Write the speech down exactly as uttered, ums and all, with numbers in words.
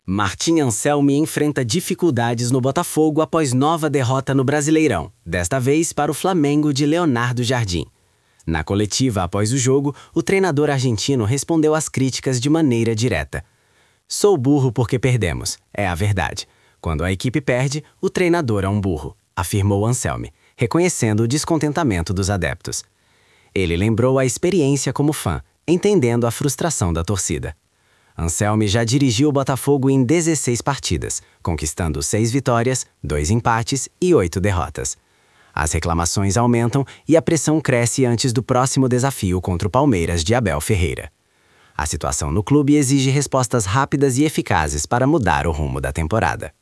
Martim Anselmi enfrenta dificuldades no Botafogo após nova derrota no Brasileirão, desta vez para o Flamengo de Leonardo Jardim. Na coletiva após o jogo, o treinador argentino respondeu às críticas de maneira direta. "Sou burro porque perdemos, é a verdade. Quando a equipe perde, o treinador é um burro", afirmou Anselmi, reconhecendo o descontentamento dos adeptos. Ele lembrou a experiência como fã, entendendo a frustração da torcida. Anselmi já dirigiu o Botafogo em dezesseis partidas, conquistando seis vitórias, dois empates e oito derrotas. As reclamações aumentam e a pressão cresce antes do próximo desafio contra o Palmeiras de Abel Ferreira. A situação no clube exige respostas rápidas e eficazes para mudar o rumo da temporada.